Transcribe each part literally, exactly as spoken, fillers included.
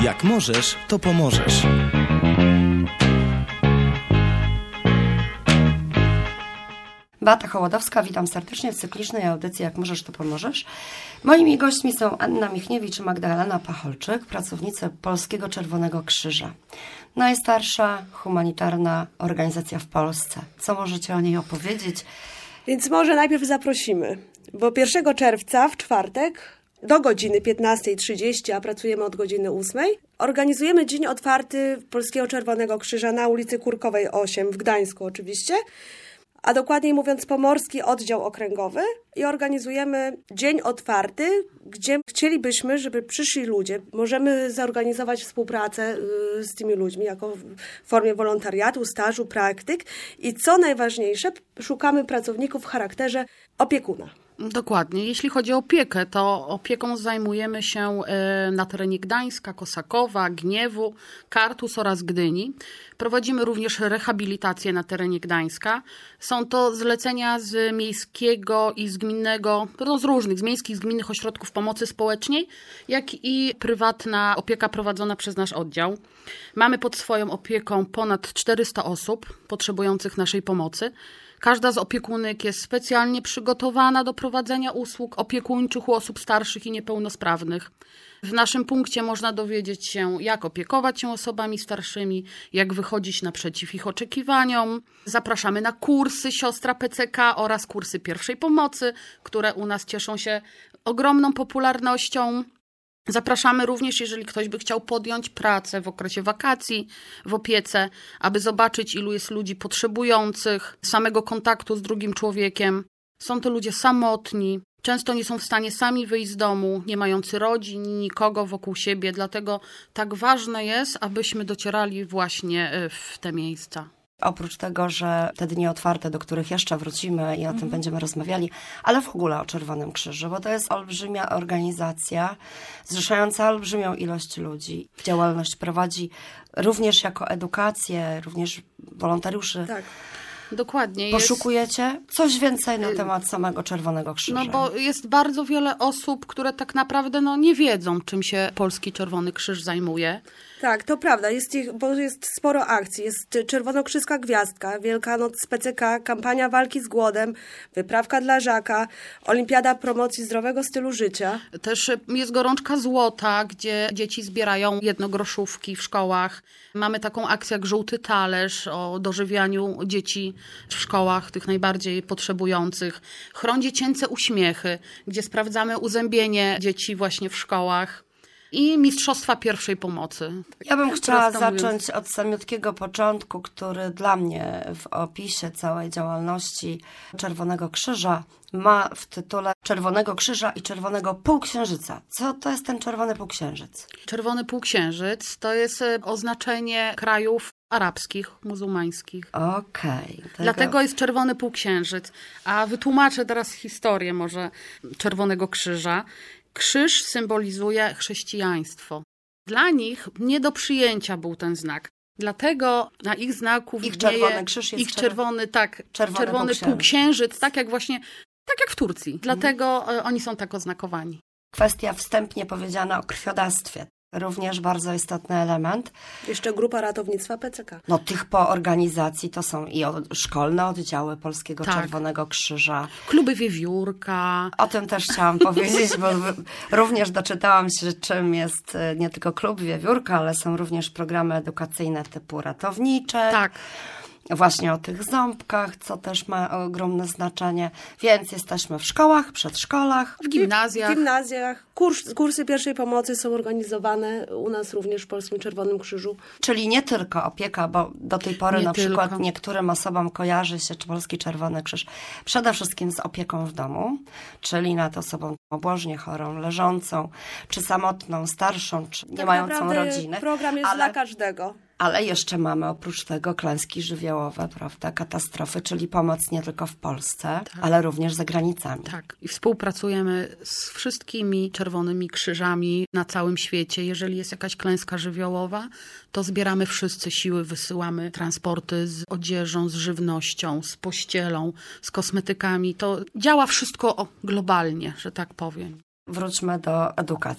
Jak możesz, to pomożesz. Beata Hołodowska, witam serdecznie w cyklicznej audycji Jak możesz, to pomożesz. Moimi gośćmi są Anna Michniewicz i Magdalena Pacholczyk, pracownicy Polskiego Czerwonego Krzyża. Najstarsza humanitarna organizacja w Polsce. Co możecie o niej opowiedzieć? Więc może najpierw zaprosimy, bo pierwszego czerwca w czwartek do godziny piętnastej trzydzieści, a pracujemy od godziny ósmej, organizujemy Dzień Otwarty Polskiego Czerwonego Krzyża na ulicy Kurkowej osiem w Gdańsku oczywiście, a dokładniej mówiąc Pomorski Oddział Okręgowy i organizujemy Dzień Otwarty, gdzie chcielibyśmy, żeby przyszli ludzie. Możemy zorganizować współpracę z tymi ludźmi jako w formie wolontariatu, stażu, praktyk i co najważniejsze, szukamy pracowników w charakterze opiekuna. Dokładnie. Jeśli chodzi o opiekę, to opieką zajmujemy się na terenie Gdańska, Kosakowa, Gniewu, Kartus oraz Gdyni. Prowadzimy również rehabilitację na terenie Gdańska. Są to zlecenia z miejskiego i z gminnego, no z różnych, z miejskich, z gminnych ośrodków pomocy społecznej, jak i prywatna opieka prowadzona przez nasz oddział. Mamy pod swoją opieką ponad czterysta osób potrzebujących naszej pomocy. Każda z opiekunek jest specjalnie przygotowana do prowadzenia usług opiekuńczych u osób starszych i niepełnosprawnych. W naszym punkcie można dowiedzieć się, jak opiekować się osobami starszymi, jak wychodzić naprzeciw ich oczekiwaniom. Zapraszamy na kursy Siostra P C K oraz kursy pierwszej pomocy, które u nas cieszą się ogromną popularnością. Zapraszamy również, jeżeli ktoś by chciał podjąć pracę w okresie wakacji, w opiece, aby zobaczyć, ilu jest ludzi potrzebujących samego kontaktu z drugim człowiekiem. Są to ludzie samotni, często nie są w stanie sami wyjść z domu, nie mający rodzin, nikogo wokół siebie, dlatego tak ważne jest, abyśmy docierali właśnie w te miejsca. Oprócz tego, że te dni otwarte, do których jeszcze wrócimy i o tym będziemy rozmawiali, ale w ogóle o Czerwonym Krzyżu, bo to jest olbrzymia organizacja zrzeszająca olbrzymią ilość ludzi. Działalność prowadzi również jako edukację, również wolontariuszy. Tak. Dokładnie. Poszukujecie jest... coś więcej na temat samego Czerwonego Krzyża? No bo jest bardzo wiele osób, które tak naprawdę no, nie wiedzą, czym się Polski Czerwony Krzyż zajmuje. Tak, to prawda, jest ich, bo jest sporo akcji. Jest Czerwonokrzyska Gwiazdka, Wielkanoc z P C K, kampania walki z głodem, wyprawka dla Żaka, Olimpiada promocji zdrowego stylu życia. Też jest Gorączka Złota, gdzie dzieci zbierają jednogroszówki w szkołach. Mamy taką akcję jak Żółty Talerz o dożywianiu dzieci w szkołach, tych najbardziej potrzebujących. Chroń Dziecięce Uśmiechy, gdzie sprawdzamy uzębienie dzieci właśnie w szkołach. I Mistrzostwa Pierwszej Pomocy. Ja bym chciała zacząć od samiutkiego początku, który dla mnie w opisie całej działalności Czerwonego Krzyża ma w tytule Czerwonego Krzyża i Czerwonego Półksiężyca. Co to jest ten Czerwony Półksiężyc? Czerwony Półksiężyc to jest oznaczenie krajów arabskich, muzułmańskich. Okej. Okay, Dlatego jest Czerwony Półksiężyc. A wytłumaczę teraz historię może Czerwonego Krzyża. Krzyż symbolizuje chrześcijaństwo. Dla nich nie do przyjęcia był ten znak. Dlatego na ich znaku ich czerwony krzyż jest ich czerwony, tak, czerwony, czerwony półksiężyc. półksiężyc, tak jak właśnie, tak jak w Turcji. Dlatego mhm. oni są tak oznakowani. Kwestia wstępnie powiedziana o krwiodawstwie. Również bardzo istotny element. Jeszcze grupa ratownictwa P C K. No tych po organizacji to są i szkolne oddziały Polskiego tak. Czerwonego Krzyża. Kluby Wiewiórka. O tym też chciałam powiedzieć, bo również doczytałam się, czym jest nie tylko Klub Wiewiórka, ale są również programy edukacyjne typu ratownicze. Tak. Właśnie o tych ząbkach, co też ma ogromne znaczenie. Więc jesteśmy w szkołach, przedszkolach. W gimnazjach. W gimnazjach. Kurs, kursy pierwszej pomocy są organizowane u nas również w Polskim Czerwonym Krzyżu. Czyli nie tylko opieka, bo do tej pory nie na tylko. przykład niektórym osobom kojarzy się Polski Czerwony Krzyż przede wszystkim z opieką w domu, czyli nad osobą obłożnie chorą, leżącą, czy samotną, starszą, czy nie tak mającą rodziny. Program jest ale... dla każdego. Ale jeszcze mamy oprócz tego klęski żywiołowe, prawda, katastrofy, czyli pomoc nie tylko w Polsce, tak. ale również za granicami. Tak. I współpracujemy z wszystkimi Czerwonymi Krzyżami na całym świecie. Jeżeli jest jakaś klęska żywiołowa, to zbieramy wszyscy siły, wysyłamy transporty z odzieżą, z żywnością, z pościelą, z kosmetykami. To działa wszystko globalnie, że tak powiem. Wróćmy do edukacji.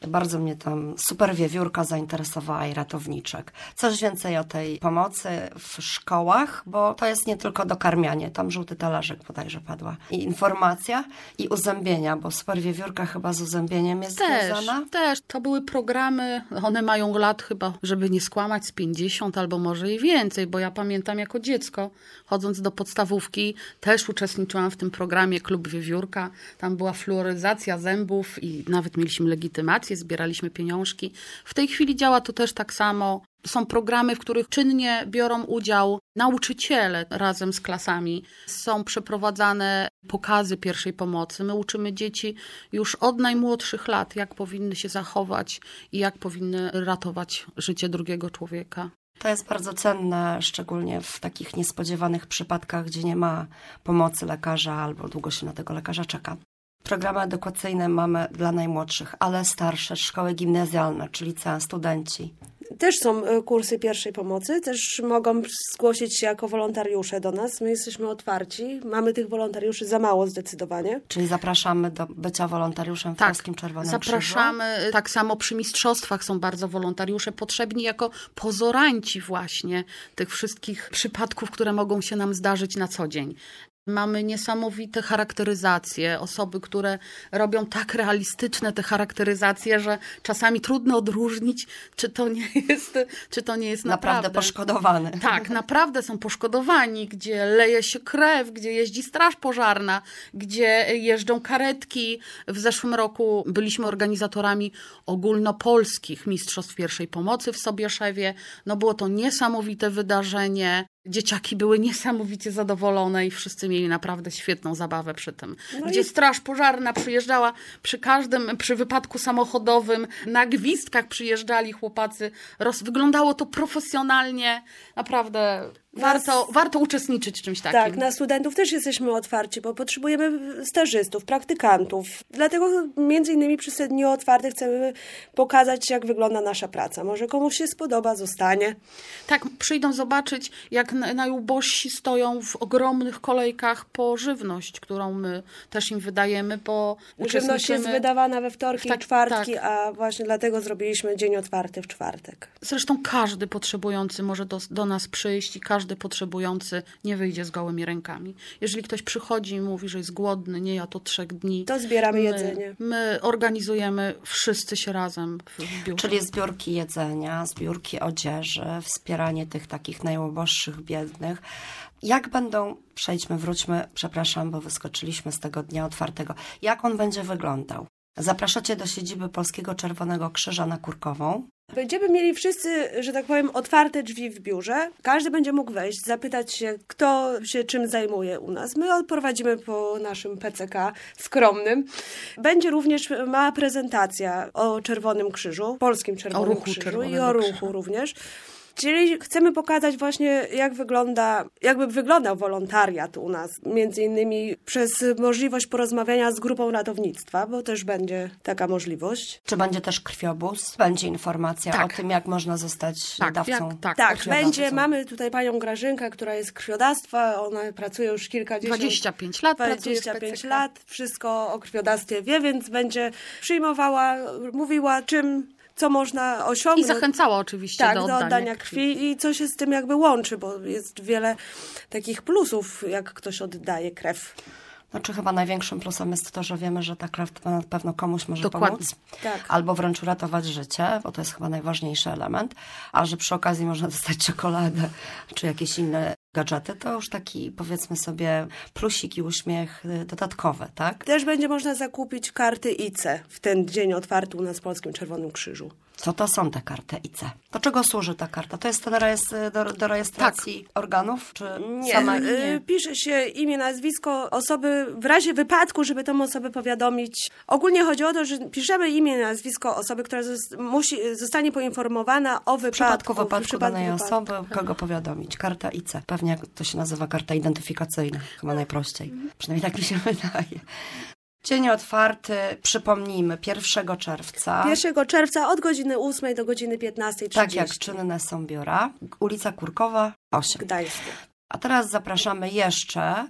Bardzo mnie tam super wiewiórka zainteresowała i ratowniczek. Coś więcej o tej pomocy w szkołach, bo to jest nie tylko dokarmianie, tam żółty talerzyk bodajże padła. I informacja i uzębienia, bo super wiewiórka chyba z uzębieniem jest Też, związana. też. To były programy, one mają lat chyba, żeby nie skłamać, z pięćdziesiąt albo może i więcej, bo ja pamiętam jako dziecko, chodząc do podstawówki, też uczestniczyłam w tym programie Klub Wiewiórka. Tam była fluoryzacja zębów i nawet mieliśmy legitymację, zbieraliśmy pieniążki. W tej chwili działa to też tak samo. Są programy, w których czynnie biorą udział nauczyciele razem z klasami. Są przeprowadzane pokazy pierwszej pomocy. My uczymy dzieci już od najmłodszych lat, jak powinny się zachować i jak powinny ratować życie drugiego człowieka. To jest bardzo cenne, szczególnie w takich niespodziewanych przypadkach, gdzie nie ma pomocy lekarza albo długo się na tego lekarza czeka. Programy edukacyjne mamy dla najmłodszych, ale starsze, szkoły gimnazjalne, czyli licea, studenci. Też są kursy pierwszej pomocy, też mogą zgłosić się jako wolontariusze do nas. My jesteśmy otwarci, mamy tych wolontariuszy za mało zdecydowanie. Czyli zapraszamy do bycia wolontariuszem w Tak, Polskim Czerwonym zapraszamy. Krzyżu. Tak samo przy mistrzostwach są bardzo wolontariusze potrzebni jako pozoranci właśnie tych wszystkich przypadków, które mogą się nam zdarzyć na co dzień. Mamy niesamowite charakteryzacje, osoby, które robią tak realistyczne te charakteryzacje, że czasami trudno odróżnić, czy to nie jest, czy to nie jest naprawdę. Naprawdę poszkodowany. Tak, naprawdę są poszkodowani, gdzie leje się krew, gdzie jeździ straż pożarna, gdzie jeżdżą karetki. W zeszłym roku byliśmy organizatorami ogólnopolskich mistrzostw pierwszej pomocy w Sobieszewie. No było to niesamowite wydarzenie. Dzieciaki były niesamowicie zadowolone i wszyscy mieli naprawdę świetną zabawę przy tym. No Gdzie i... straż pożarna przyjeżdżała przy każdym, przy wypadku samochodowym, na gwizdkach przyjeżdżali chłopacy. Roz... Wyglądało to profesjonalnie. Naprawdę warto, warto uczestniczyć w czymś takim. Tak, na studentów też jesteśmy otwarci, bo potrzebujemy stażystów, praktykantów. Dlatego między innymi przy Dniu Otwartych chcemy pokazać, jak wygląda nasza praca. Może komuś się spodoba, zostanie. Tak, przyjdą zobaczyć, jak najubożsi stoją w ogromnych kolejkach po żywność, którą my też im wydajemy, bo Żywność jest wydawana we wtorki tak, i czwartki, tak. a właśnie dlatego zrobiliśmy Dzień Otwarty w czwartek. Zresztą każdy potrzebujący może do, do nas przyjść i każdy potrzebujący nie wyjdzie z gołymi rękami. Jeżeli ktoś przychodzi i mówi, że jest głodny, nie jadł od trzech dni, to zbieramy my, jedzenie. My organizujemy wszyscy się razem w, w biurze. Czyli zbiórki jedzenia, zbiórki odzieży, wspieranie tych takich najuboższych, biednych. Jak będą, przejdźmy, wróćmy, przepraszam, bo wyskoczyliśmy z tego Dnia Otwartego. Jak on będzie wyglądał? Zapraszacie do siedziby Polskiego Czerwonego Krzyża na Kurkową. Będziemy mieli wszyscy, że tak powiem, otwarte drzwi w biurze. Każdy będzie mógł wejść, zapytać się, kto się czym zajmuje u nas. My odprowadzimy po naszym P C K skromnym. Będzie również mała prezentacja o Czerwonym Krzyżu, Polskim Czerwonym Krzyżu Czerwonego i o ruchu Krzyża. również. Czyli chcemy pokazać właśnie, jak wygląda, jakby wyglądał wolontariat u nas. Między innymi przez możliwość porozmawiania z grupą ratownictwa, bo też będzie taka możliwość. Czy będzie też krwiobóz? Będzie informacja Tak. o tym, jak można zostać Tak, dawcą? jak- tak. Tak, krwiodawcą. będzie. Mamy tutaj panią Grażynkę, która jest krwiodawstwa. Ona pracuje już kilkadziesiąt... dwadzieścia pięć lat pracuje w dwadzieścia pięć P C K. lat. Wszystko o krwiodawstwie wie, więc będzie przyjmowała, mówiła czym... co można osiągnąć. I zachęcała oczywiście tak, do oddania, do oddania krwi. krwi i co się z tym jakby łączy, bo jest wiele takich plusów, jak ktoś oddaje krew. Znaczy chyba największym plusem jest to, że wiemy, że ta krew na pewno komuś może Dokładnie. pomóc. Tak. Albo wręcz uratować życie, bo to jest chyba najważniejszy element. A że przy okazji można dostać czekoladę czy jakieś inne gadżety, to już taki, powiedzmy sobie, plusik i uśmiech dodatkowy, tak? Też będzie można zakupić karty I C w ten dzień otwarty u nas w Polskim Czerwonym Krzyżu. Co to są te karty I C? Do czego służy ta karta? To jest ten rejestr, do, do rejestracji organów? Czy Nie, sama... y, pisze się imię, nazwisko osoby w razie wypadku, żeby tą osobę powiadomić. Ogólnie chodzi o to, że piszemy imię, nazwisko osoby, która zos- musi, zostanie poinformowana o W wypadku. przypadku wypadku w przypadku danej wypadku. osoby, kogo powiadomić? Karta I C. Pewnie to się nazywa karta identyfikacyjna, chyba najprościej. Przynajmniej tak mi się wydaje. Dzień otwarty, przypomnijmy, pierwszego czerwca. pierwszego czerwca od godziny ósmej do godziny piętnastej trzydzieści. Tak jak czynne są biura. Ulica Kurkowa, osiem. Gdańsku. A teraz zapraszamy jeszcze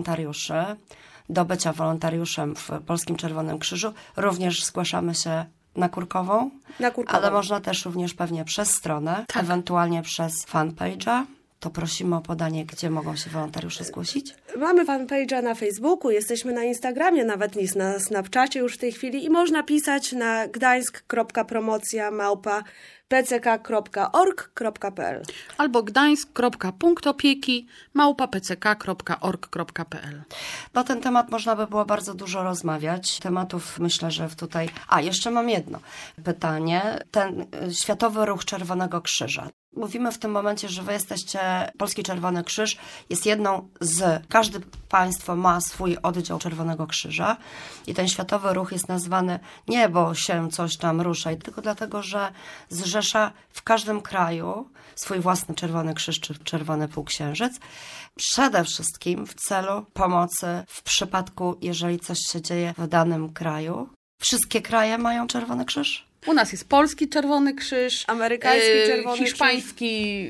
wolontariuszy do bycia wolontariuszem w Polskim Czerwonym Krzyżu. Również zgłaszamy się na Kurkową, Na Kurkową. ale można też również pewnie przez stronę, Tak. ewentualnie przez fanpage'a. To prosimy o podanie, gdzie mogą się wolontariusze zgłosić. Mamy fanpage'a na Facebooku, jesteśmy na Instagramie, nawet jest na Snapchacie już w tej chwili i można pisać na gdańsk kropka promocja małpa p c k kropka org kropka p l. Albo gdańsk kropka punkt opieki małpa p c k kropka org kropka p l. Na ten temat można by było bardzo dużo rozmawiać. Tematów myślę, że tutaj... A, jeszcze mam jedno pytanie. Ten y, Światowy Ruch Czerwonego Krzyża. Mówimy w tym momencie, że wy jesteście, Polski Czerwony Krzyż jest jedną z, każde państwo ma swój oddział Czerwonego Krzyża i ten Światowy Ruch jest nazwany nie, bo się coś tam rusza, tylko dlatego, że zrzesza w każdym kraju swój własny Czerwony Krzyż czy Czerwony Półksiężyc, przede wszystkim w celu pomocy w przypadku, jeżeli coś się dzieje w danym kraju. Wszystkie kraje mają Czerwony Krzyż? U nas jest polski Czerwony Krzyż, Amerykański e, Czerwony hiszpański.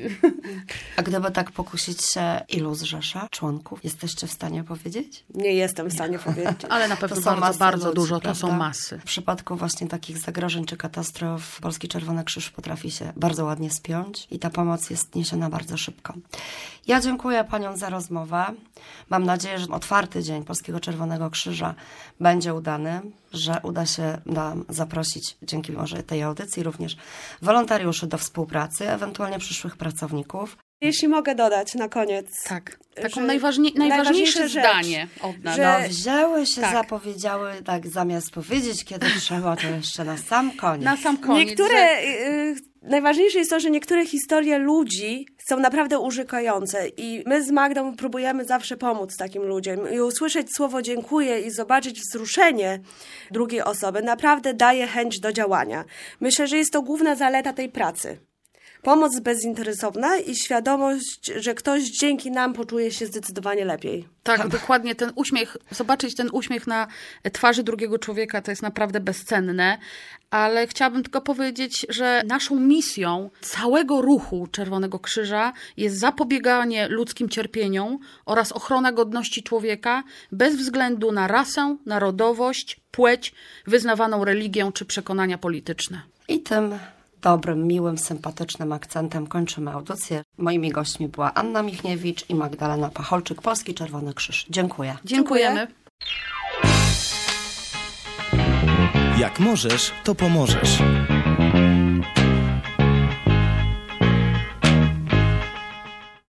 A gdyby tak pokusić się, ilu zrzesza członków? Jesteście w stanie powiedzieć? Nie jestem w stanie powiedzieć. Ale na pewno To są bardzo, masy bardzo ludzi, dużo, to prawda? są masy. W przypadku właśnie takich zagrożeń czy katastrof Polski Czerwony Krzyż potrafi się bardzo ładnie spiąć i ta pomoc jest niesiona bardzo szybko. Ja dziękuję paniom za rozmowę. Mam nadzieję, że otwarty dzień Polskiego Czerwonego Krzyża będzie udany, że uda się nam zaprosić dzięki może tej audycji również wolontariuszy do współpracy, ewentualnie przyszłych pracowników. Jeśli mogę dodać na koniec. Tak, taką że najważnie, najważniejsze najważniejsza rzecz, zdanie od nas. że- No wzięły się, tak. zapowiedziały, tak zamiast powiedzieć, kiedy trzeba, to jeszcze na sam koniec. Na sam koniec. Niektóre, że- y, najważniejsze jest to, że niektóre historie ludzi są naprawdę urzekające i my z Magdą próbujemy zawsze pomóc takim ludziom i usłyszeć słowo dziękuję i zobaczyć wzruszenie drugiej osoby naprawdę daje chęć do działania. Myślę, że jest to główna zaleta tej pracy. Pomoc bezinteresowna i świadomość, że ktoś dzięki nam poczuje się zdecydowanie lepiej. Tak, dokładnie ten uśmiech, zobaczyć ten uśmiech na twarzy drugiego człowieka to jest naprawdę bezcenne, ale chciałabym tylko powiedzieć, że naszą misją całego ruchu Czerwonego Krzyża jest zapobieganie ludzkim cierpieniom oraz ochrona godności człowieka bez względu na rasę, narodowość, płeć, wyznawaną religię czy przekonania polityczne. I tym dobrym, miłym, sympatycznym akcentem kończymy audycję. Moimi gośćmi była Anna Michniewicz i Magdalena Pacholczyk, Polski Czerwony Krzyż. Dziękuję. Dziękujemy. Jak możesz, to pomożesz.